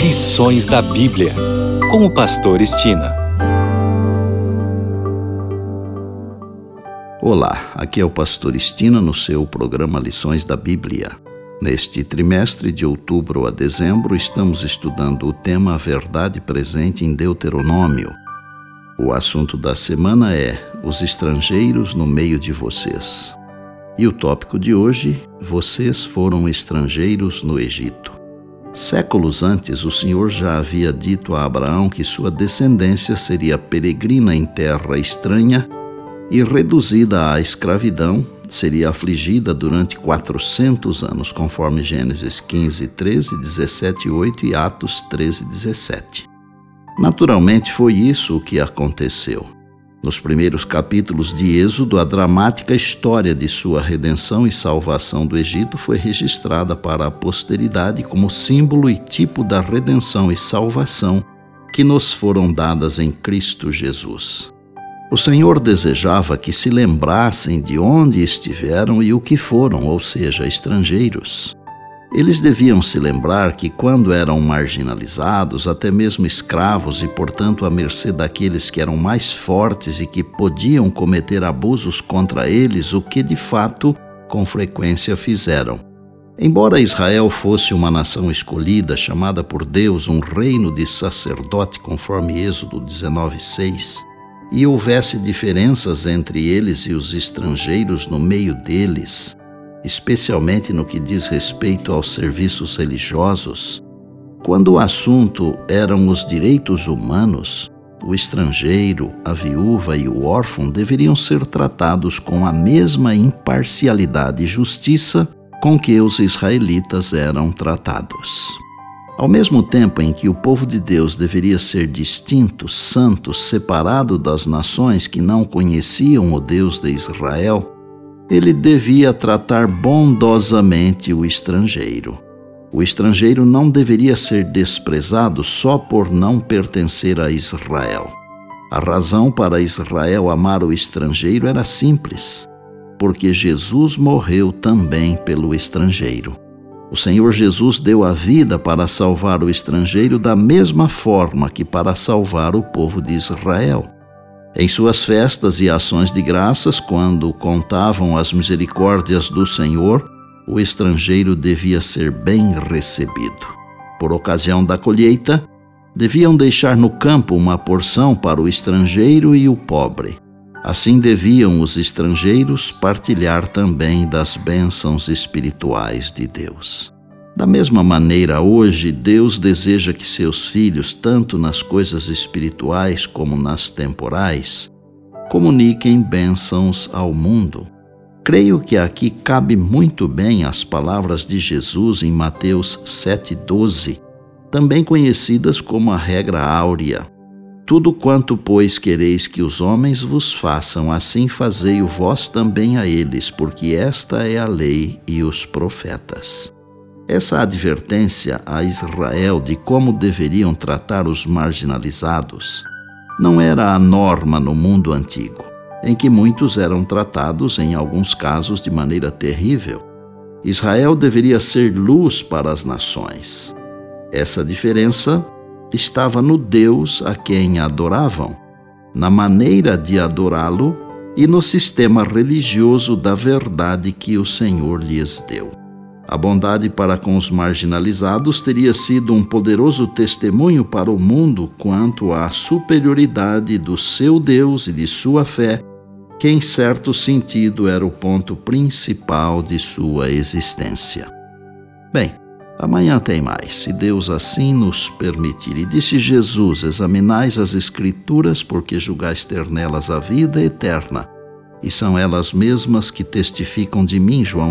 Lições da Bíblia, com o pastor Estina. Olá, aqui é o pastor Estina no seu programa Lições da Bíblia. Neste trimestre de outubro a dezembro, estamos estudando o tema A Verdade Presente em Deuteronômio. O assunto da semana é Os estrangeiros no meio de vocês. E o tópico de hoje, Vocês foram estrangeiros no Egito. Séculos antes, o Senhor já havia dito a Abraão que sua descendência seria peregrina em terra estranha e reduzida à escravidão, seria afligida durante 400 anos, conforme Gênesis 15, 13, 17, 8 e Atos 13, 17. Naturalmente, foi isso o que aconteceu. Nos primeiros capítulos de Êxodo, a dramática história de sua redenção e salvação do Egito foi registrada para a posteridade como símbolo e tipo da redenção e salvação que nos foram dadas em Cristo Jesus. O Senhor desejava que se lembrassem de onde estiveram e o que foram, ou seja, estrangeiros. Eles deviam se lembrar que quando eram marginalizados, até mesmo escravos e, portanto, à mercê daqueles que eram mais fortes e que podiam cometer abusos contra eles, o que de fato, com frequência, fizeram. Embora Israel fosse uma nação escolhida, chamada por Deus um reino de sacerdote, conforme Êxodo 19:6, e houvesse diferenças entre eles e os estrangeiros no meio deles, especialmente no que diz respeito aos serviços religiosos, quando o assunto eram os direitos humanos, o estrangeiro, a viúva e o órfão deveriam ser tratados com a mesma imparcialidade e justiça com que os israelitas eram tratados. Ao mesmo tempo em que o povo de Deus deveria ser distinto, santo, separado das nações que não conheciam o Deus de Israel, ele devia tratar bondosamente o estrangeiro. O estrangeiro não deveria ser desprezado só por não pertencer a Israel. A razão para Israel amar o estrangeiro era simples, porque Jesus morreu também pelo estrangeiro. O Senhor Jesus deu a vida para salvar o estrangeiro da mesma forma que para salvar o povo de Israel. Em suas festas e ações de graças, quando contavam as misericórdias do Senhor, o estrangeiro devia ser bem recebido. Por ocasião da colheita, deviam deixar no campo uma porção para o estrangeiro e o pobre. Assim deviam os estrangeiros partilhar também das bênçãos espirituais de Deus. Da mesma maneira, hoje, Deus deseja que seus filhos, tanto nas coisas espirituais como nas temporais, comuniquem bênçãos ao mundo. Creio que aqui cabe muito bem as palavras de Jesus em Mateus 7,12, também conhecidas como a regra áurea. Tudo quanto, pois, quereis que os homens vos façam, assim fazei-o vós também a eles, porque esta é a lei e os profetas. Essa advertência a Israel de como deveriam tratar os marginalizados não era a norma no mundo antigo, em que muitos eram tratados, em alguns casos, de maneira terrível. Israel deveria ser luz para as nações. Essa diferença estava no Deus a quem adoravam, na maneira de adorá-lo e no sistema religioso da verdade que o Senhor lhes deu. A bondade para com os marginalizados teria sido um poderoso testemunho para o mundo quanto à superioridade do seu Deus e de sua fé, que em certo sentido era o ponto principal de sua existência. Bem, amanhã tem mais, se Deus assim nos permitir. E disse Jesus: examinais as Escrituras, porque julgais ter nelas a vida eterna, e são elas mesmas que testificam de mim. João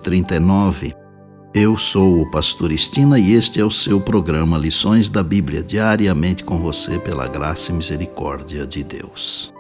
5,39. Eu sou o pastor Estina e este é o seu programa Lições da Bíblia, diariamente com você pela graça e misericórdia de Deus.